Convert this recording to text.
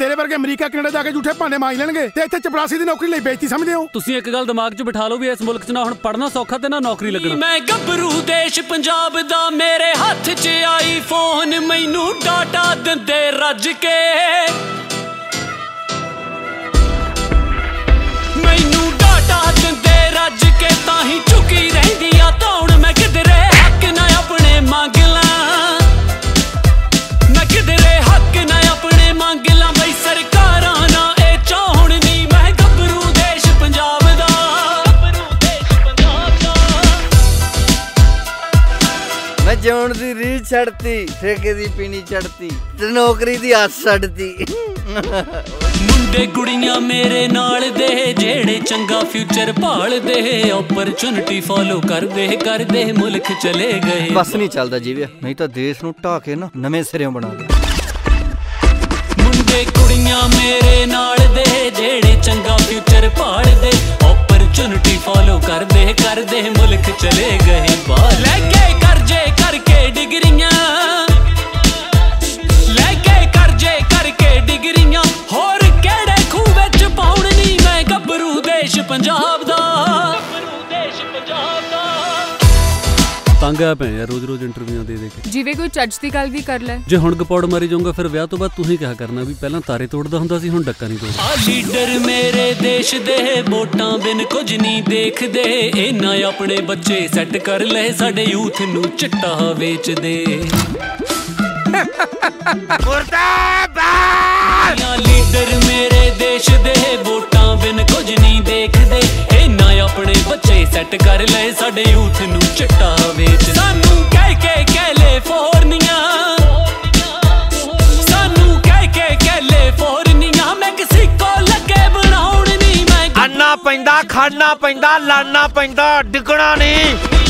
ਤੇਰੇ ਵਰਗੇ America Canada ਜਾ ਕੇ ਝੂਠੇ ਭਾਂਡੇ ਮਾਰ ਲੈਣਗੇ ਤੇ ਇੱਥੇ ਚਪੜਾਸੀ ਦੀ ਨੌਕਰੀ ਲਈ ਬੇਇੱਜ਼ਤੀ ਸਮਝਦੇ ਹੋ। ਤੁਸੀਂ ਇੱਕ ਗੱਲ ਦਿਮਾਗ 'ਚ ਬਿਠਾ ਲਓ ਵੀ ਇਸ ਮੁਲਕ 'ਚ ਨਾ ਹੁਣ ਪੜ੍ਹਨਾ ਸੌਖਾ ਤੇ ਨਾ ਨੌਕਰੀ ਲੱਗਣਾ। ਮੈਂ ਗੱਭਰੂ ਦੇਸ਼ ਪੰਜਾਬ ਦਾ, ਮੇਰੇ ਹੱਥ 'ਚ ਆਈਫੋਨ, ਮੈਨੂੰ ਡਾਟਾ ਦਿੰਦੇ ਰੱਜ ਕੇ, ਮੈਨੂੰ ਡਾਟਾ ਦਿੰਦੇ ਰੱਜ ਕੇ, ਤਾਂ ਹੀ ਝੁਕੀ ਰਹਿੰਦੀ ਆ ਧੌਣ। ਮੈਂ ਕਿਧਰੇ ਹੱਕ ਨਾ ਆਪਣੇ ਮੰਗ ਲਾਂ, ਮੈਂ ਕਿਧਰੇ ਹੱਕ ਨਾ ਆਪਣੇ ਮੰਗ ਲਾਂ ਬਈ ਸਰਕਾਰਾਂ ਨਾ ਇਹ ਚਾਹੁਣ ਨੀ। ਮੈਂ ਗੱਭਰੂ ਦੇਸ਼ ਪੰਜਾਬ ਦਾ, ਗੱਭਰੂ ਦੇਸ਼ ਪੰਜਾਬ ਦਾ। ਮੈਂ ਜਿਉਣ ਦੀ ਰੀਝ ਛੱਡਤੀ, ਠੇਕੇ ਦੀ ਪੀਣੀ ਚੜਤੀ ਤੇ ਨੌਕਰੀ ਦੀ ਆਸ ਛੱਡਤੀ। ਮੁੰਡੇ ਕੁੜੀਆਂ ਮੇਰੇ ਨਾਲ ਦੇ, ਜਿਹੜੇ ਚੰਗਾ ਫਿਊਚਰ ਭਾਲਦੇ, ਓਪਰਚੁਨਿਟੀ ਫੋਲੋ ਕਰਦੇ ਮੁਲਕ ਚਲੇ ਗਏ। ਬਸ ਨਹੀਂ ਚੱਲਦਾ ਜੀਵਿਆ, ਨਹੀਂ ਤਾਂ ਦੇਸ਼ ਨੂੰ ਢਾਹ ਕੇ ਨਾ ਨਵੇਂ ਸਿਰਿਓਂ ਬਣਾ ਦੇ। ਮੁੰਡੇ ਕੁੜੀਆਂ ਮੇਰੇ ਨਾਲ ਦੇ, ਜਿਹੜੇ ਚੰਗਾ ਫਿਊਚਰ ਭਾਲਦੇ, ਓਪਰਚੁਨਿਟੀ ਫੋਲੋ ਕਰਦੇ ਮੁਲਕ ਚਲੇ ਗਏ ਬਾਹਰ। ਲੈ ਕੇ ਕਰਜ਼ੇ ਕਰਕੇ ਡਿਗਰੀਆਂ, ਲੈ ਕੇ ਕਰਜ਼ੇ ਕਰਕੇ ਡਿਗਰੀਆਂ, ਹੋਰ ਕਿਹੜੇ ਖੂਹ ਵਿੱਚ ਪਾਉਣ ਨੀ। ਮੈਂ ਗੱਭਰੂ ਦੇਸ਼ ਪੰਜਾਬ ਦਾ, ਗੱਭਰੂ ਦੇਸ਼ ਪੰਜਾਬ ਦਾ। ਤੰਗ ਆ ਪਏ ਯਾਰ ਰੋਜ਼ ਇੰਟਰਵਿਊਆਂ ਦੇ ਕੇ। ਜਿਵੇਂ ਕੋਈ ਚੱਜ ਦੀ ਗੱਲ ਵੀ ਕਰ ਲੈ। ਜੇ ਹੁਣ ਗਪੌੜ ਮਾਰੀ ਜਾਊਗਾ ਫਿਰ ਵਿਆਹ ਤੋਂ ਬਾਅਦ ਤੂੰ ਹੀ ਕਿਹਾ ਕਰਨਾ ਵੀ ਪਹਿਲਾਂ ਤਾਰੇ ਤੋੜਦਾ ਹੁੰਦਾ ਸੀ, ਹੁਣ ਡੱਕਾ ਨਹੀਂ ਤੋੜਦਾ। ਆ ਲੀਡਰ ਮੇਰੇ ਦੇਸ਼ ਦੇ, ਵੋਟਾਂ ਬਿਨ ਕੁਝ ਨਹੀਂ ਦੇਖਦੇ, ਇਹਨਾਂ ਆਪਣੇ ਬੱਚੇ ਸੈੱਟ ਕਰ ਲਏ, ਸਾਡੇ ਯੂਥ ਨੂੰ ਚਿੱਟਾ ਵੇਚਦੇ। ਲੀਡਰ ਮੇਰੇ ਦੇਸ਼ ਦੇ, ਵੋਟਾਂ ਬਿਨ ਕੁਝ ਨਹੀਂ ਦੇਖਦੇ, ਇਹਨਾਂ ਆਪਣੇ ਬੱਚੇ ਸੈੱਟ ਕਰ ਲਏ, ਸਾਡੇ ਯੂਥ ਨੂੰ ਚਿੱਟਾ ਵੇਚ। ਸਾਨੂੰ ਕਹਿ ਕੇ ਕੈਲੀਫੋਰਨੀਆ, ਸਾਨੂੰ ਕਹਿ ਕੇ ਕੈਲੀਫੋਰਨੀਆ, ਮੈਕਸੀਕੋ ਲੱਗੇ ਬਣਾਉਣ ਨੀ। ਮੈਂ ਆਨਾ ਪੈਂਦਾ, ਖਾਣਾ ਪੈਂਦਾ, ਲਾਣਾ ਪੈਂਦਾ, ਡਿੱਗਣਾ ਨਹੀਂ।